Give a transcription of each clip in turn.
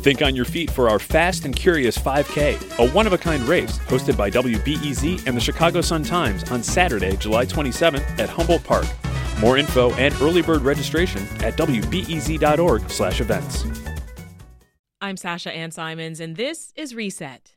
Think on your feet for our Fast and Curious 5K, a one-of-a-kind race hosted by WBEZ and the Chicago Sun-Times on Saturday, July 27th at Humboldt Park. More info and early bird registration at wbez.org/events. I'm Sasha Ann Simons, and this is Reset.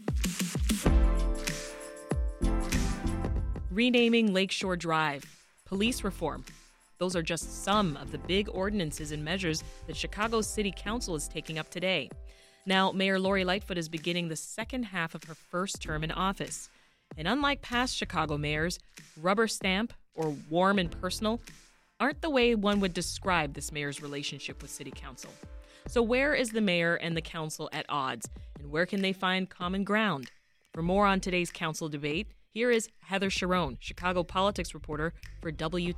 Renaming Lakeshore Drive, police reform. Those are just some of the big ordinances and measures that Chicago's City Council is taking up today. Now, Mayor Lori Lightfoot is beginning the second half of her first term in office. And unlike past Chicago mayors, rubber stamp or warm and personal aren't the way one would describe this mayor's relationship with City Council. So where is the mayor and the council at odds, and where can they find common ground? For more on today's council debate, here is Heather Cherone, Chicago politics reporter for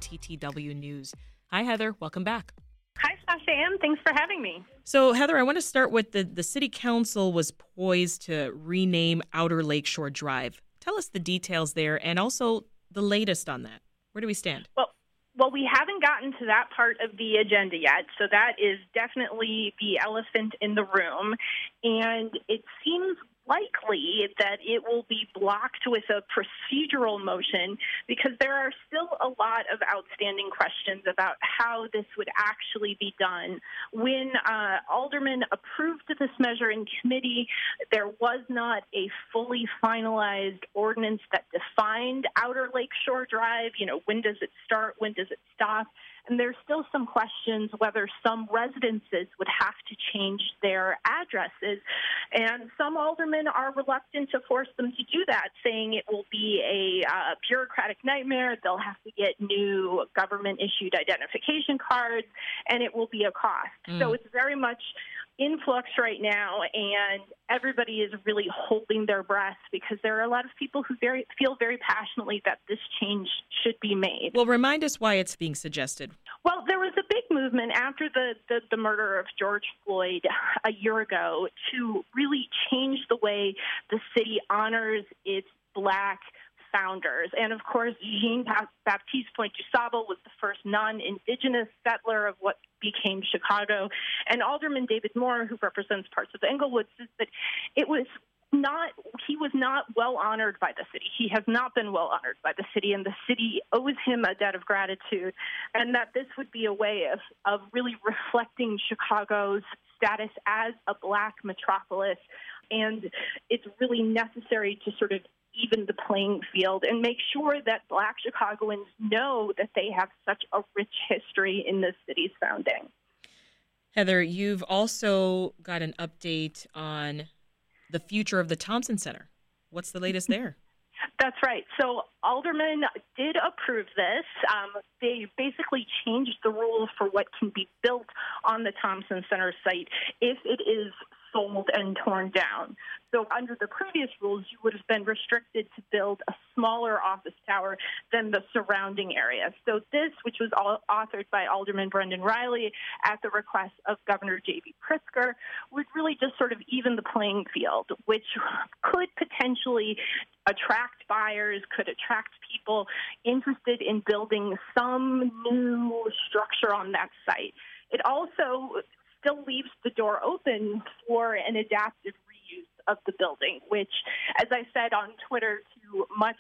WTTW News. Hi, Heather. Welcome back. Hi, Sasha Ann. Thanks for having me. So, Heather, I want to start with the City Council was poised to rename Outer Lakeshore Drive. Tell us the details there and also the latest on that. Where do we stand? Well, we haven't gotten to that part of the agenda yet, so that is definitely the elephant in the room. And it seems likely that it will be blocked with a procedural motion because there are still a lot of outstanding questions about how this would actually be done. When aldermen approved this measure in committee, there was not a fully finalized ordinance that defined Outer Lakeshore Drive. You know, when does it start? When does it stop? And there's still some questions whether some residences would have to change their addresses. And some aldermen are reluctant to force them to do that, saying it will be a bureaucratic nightmare. They'll have to get new government-issued identification cards, and it will be a cost. So it's very much in flux right now, and everybody is really holding their breath because there are a lot of people who feel very passionately that this change should be made. Well, remind us why it's being suggested. Well, there was a big movement after the murder of George Floyd a year ago to really change the way the city honors its Black founders. And of course, Jean-Baptiste Point-du-Sable was the first non-Indigenous settler of what became Chicago. And Alderman David Moore, who represents parts of Englewood, says that he was not well honored by the city. He has not been well honored by the city, and the city owes him a debt of gratitude, and that this would be a way of really reflecting Chicago's status as a Black metropolis. And it's really necessary to sort of even the playing field and make sure that Black Chicagoans know that they have such a rich history in this city's founding. Heather, you've also got an update on the future of the Thompson Center. What's the latest there? That's right. So aldermen did approve this. They basically changed the rules for what can be built on the Thompson Center site if it is sold and torn down. So under the previous rules, you would have been restricted to build a smaller office tower than the surrounding area. So this, which was authored by Alderman Brendan Riley at the request of Governor J.B. Pritzker, would really just sort of even the playing field, which could potentially attract buyers, could attract people interested in building some new structure on that site. It also still leaves the door open for an adaptive reuse of the building, which, as I said on Twitter, to much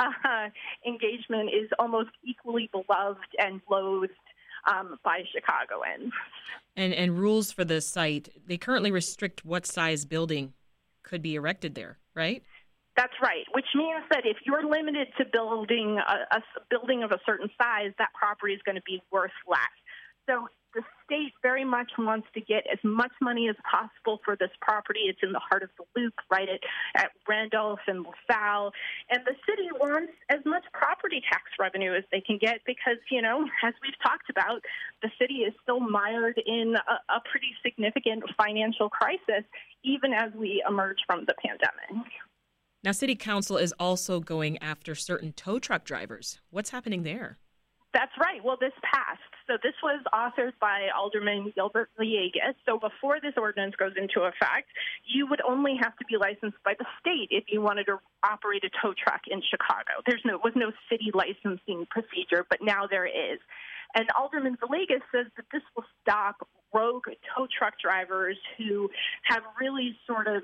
engagement, is almost equally beloved and loathed by Chicagoans. And rules for the site, they currently restrict what size building could be erected there, right? That's right, which means that if you're limited to building a building of a certain size, that property is going to be worth less. So the state very much wants to get as much money as possible for this property. It's in the heart of the Loop, right at Randolph and LaSalle. And the city wants as much property tax revenue as they can get because, you know, as we've talked about, the city is still mired in a pretty significant financial crisis, even as we emerge from the pandemic. Now, City Council is also going after certain tow truck drivers. What's happening there? That's right. Well, this passed. So this was authored by Alderman Gilbert Villegas. So before this ordinance goes into effect, you would only have to be licensed by the state if you wanted to operate a tow truck in Chicago. Was no city licensing procedure, but now there is. And Alderman Villegas says that this will stop rogue tow truck drivers who have really sort of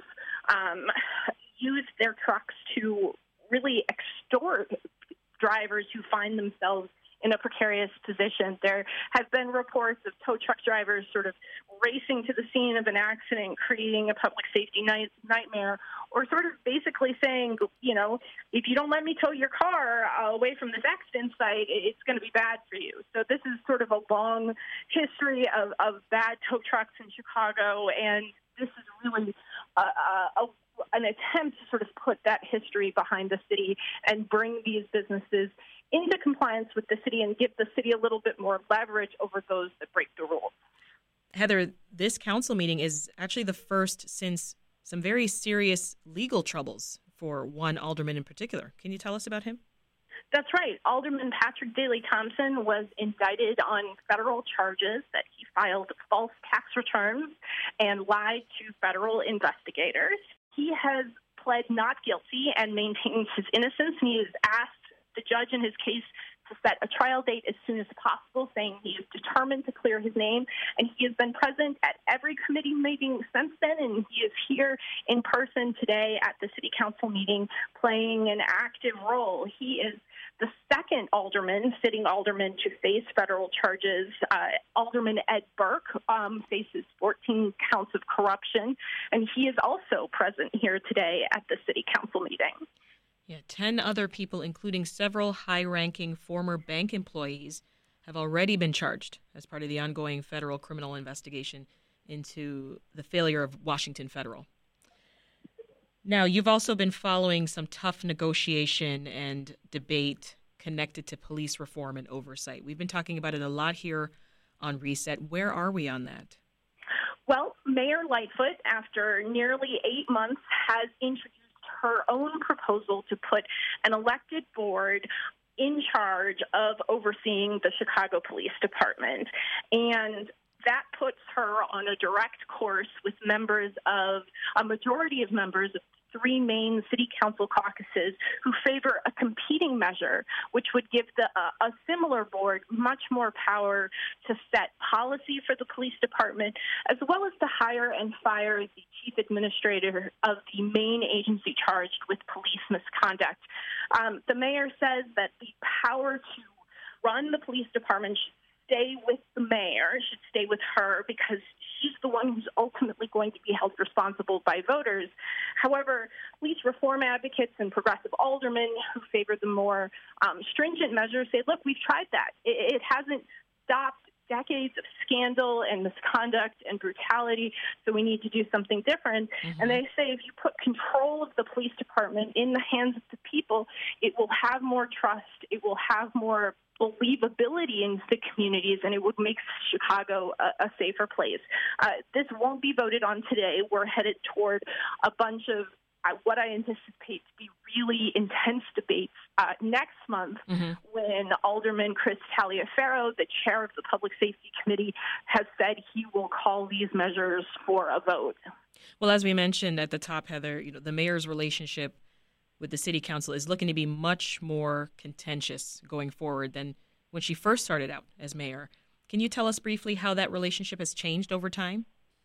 used their trucks to really extort drivers who find themselves in a precarious position. There have been reports of tow truck drivers sort of racing to the scene of an accident, creating a public safety nightmare, or sort of basically saying, you know, if you don't let me tow your car away from this accident site, it's going to be bad for you. So this is sort of a long history of bad tow trucks in Chicago, and this is really an attempt to sort of put that history behind the city and bring these businesses into compliance with the city and give the city a little bit more leverage over those that break the rules. Heather, this council meeting is actually the first since some very serious legal troubles for one alderman in particular. Can you tell us about him? That's right. Alderman Patrick Daley Thompson was indicted on federal charges that he filed false tax returns and lied to federal investigators. He has pled not guilty and maintains his innocence, and he has asked the judge in his case to set a trial date as soon as possible, saying he is determined to clear his name. And he has been present at every committee meeting since then, and he is here in person today at the city council meeting playing an active role. He is the second sitting alderman to face federal charges. Alderman Ed Burke faces 14 counts of corruption, and he is also present here today at the city council meeting. Yeah, 10 other people, including several high-ranking former bank employees, have already been charged as part of the ongoing federal criminal investigation into the failure of Washington Federal. Now, you've also been following some tough negotiation and debate connected to police reform and oversight. We've been talking about it a lot here on Reset. Where are we on that? Well, Mayor Lightfoot, after nearly 8 months, has introduced her own proposal to put an elected board in charge of overseeing the Chicago Police Department. And that puts her on a direct course with a majority of members of three main city council caucuses who favor a competing measure, which would give a similar board much more power to set policy for the police department, as well as to hire and fire the chief administrator of the main agency charged with police misconduct. The mayor says that the power to run the police department should stay with the mayor, should stay with her, because she's the one who's ultimately going to be held responsible by voters. However, police reform advocates and progressive aldermen who favor the more stringent measures say, look, we've tried that. It hasn't stopped decades of scandal and misconduct and brutality, so we need to do something different. Mm-hmm. And they say if you put control of the police department in the hands of the people, it will have more trust, it will have more believability in the communities, and it would make Chicago a safer place. This won't be voted on today. We're headed toward a bunch of what I anticipate to be really intense debates next month, mm-hmm. when Alderman Chris Taliaferro, the chair of the Public Safety Committee, has said he will call these measures for a vote. Well, as we mentioned at the top, Heather, the mayor's relationship with the city council is looking to be much more contentious going forward than when she first started out as mayor. Can you tell us briefly how that relationship has changed over time?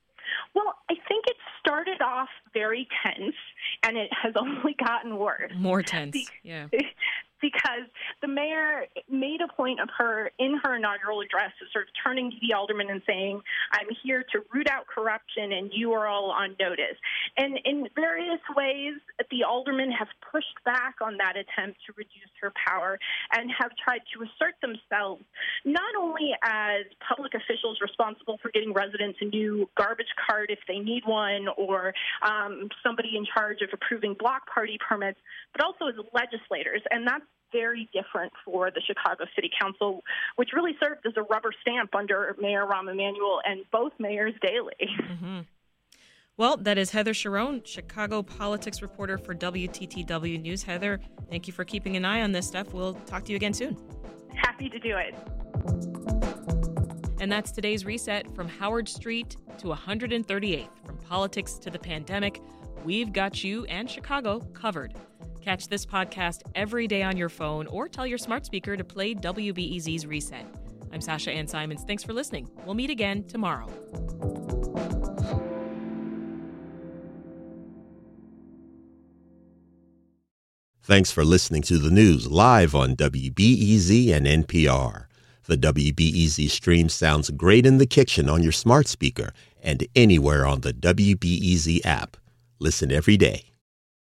Well, I think it started off very tense, and it has only gotten worse. More tense, yeah. Because the mayor made a point of her, in her inaugural address, of sort of turning to the aldermen and saying, I'm here to root out corruption, and you are all on notice. And in various ways, the aldermen have pushed back on that attempt to reduce her power and have tried to assert themselves not only as public officials responsible for getting residents a new garbage cart if they need one, or somebody in charge of approving block party permits, but also as legislators. And that's very different for the Chicago City Council, which really served as a rubber stamp under Mayor Rahm Emanuel and both mayors Daley. Mm-hmm. Well, that is Heather Cherone, Chicago politics reporter for WTTW News. Heather, thank you for keeping an eye on this stuff. We'll talk to you again soon. Happy to do it. And that's today's Reset. From Howard Street to 138th, from politics to the pandemic, we've got you and Chicago covered. Catch this podcast every day on your phone or tell your smart speaker to play WBEZ's Reset. I'm Sasha Ann Simons. Thanks for listening. We'll meet again tomorrow. Thanks for listening to the news live on WBEZ and NPR. The WBEZ stream sounds great in the kitchen on your smart speaker and anywhere on the WBEZ app. Listen every day.